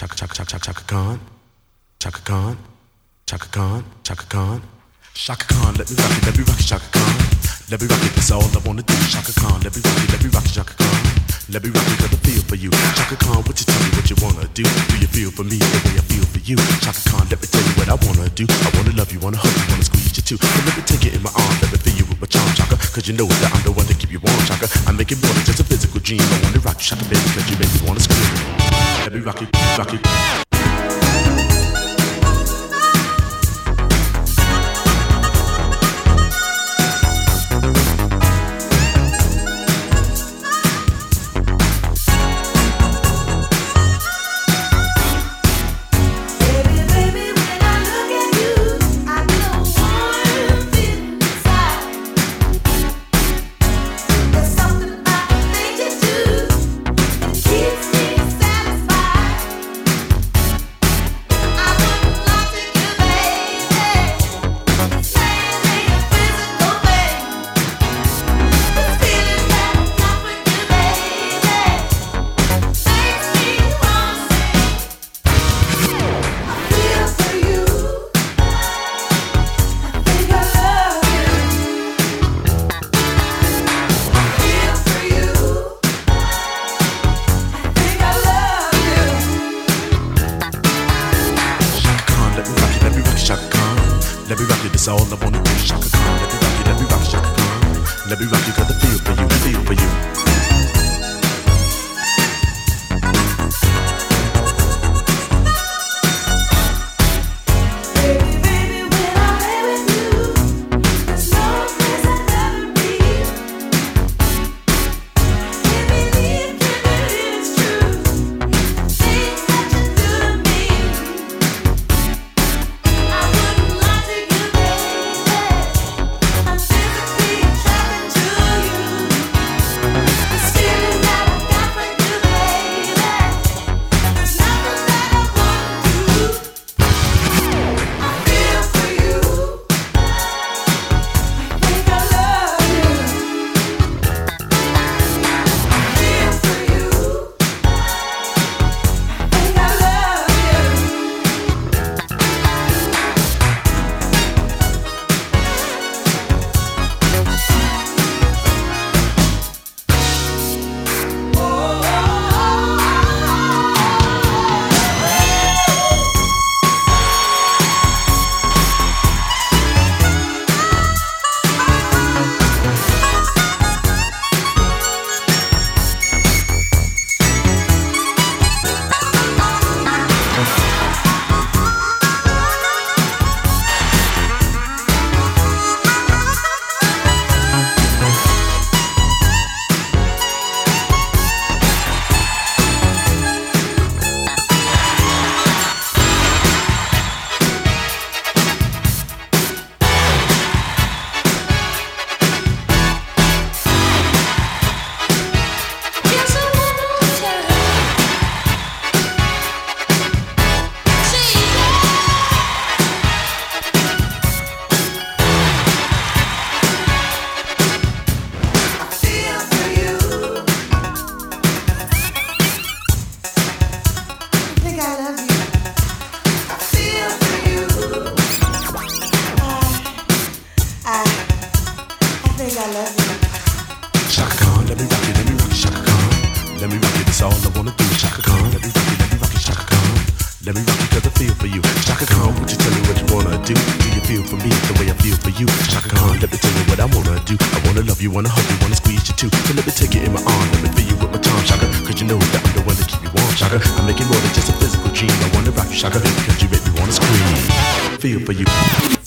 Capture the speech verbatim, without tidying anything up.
Chaka Chaka Chaka Chaka Khan, Chaka Khan, Chaka Khan, Chaka Khan, Chaka Khan. Let me rock it, let me rock it, Chaka Khan. Let me rock it, that's all I wanna do. Chaka Khan, let me rock it, let me rock it, Chaka Khan. Let me rock it, got the feel for you. Chaka Khan, what you tell me what you wanna do? Do you feel for me the way I feel for you? Chaka Khan, let me tell you what I wanna do. I wanna love you, wanna hug you, wanna squeeze you too. So let me take it in my arms, let me feel you with my charm, Chaka. Cause you know that I'm the one to keep you warm, Chaka. I make it more than just a physical dream. I wanna rock you, Chaka, baby, cause you make me wanna scream. Let me rock it, rock it. Let me rock it, that's all I wanna do. Chaka Khan, let me rock it, let me rock it, Chaka Khan. Let me rock it, got the feel for you, feel for you. Chaka Khan, let me rock it, let me rock it, Chaka Khan. Let me rock it, that's all I wanna do. Chaka Khan, let me rock it, let me rock it, Chaka Khan. Let me rock it, cause I feel for you. Chaka Khan, would you tell me what you wanna do? Do you feel for me the way I feel for you? Chaka Khan, let me tell you what I wanna do. I wanna love you, wanna hug you, wanna squeeze you too. So let me take it in my arms, let me feel you with my charm, Chaka. Cause you know that I'm the one to keep you warm, Chaka. I make it more than just a physical dream. I wanna rock you, Chaka, cause you make me wanna scream. Feel for you.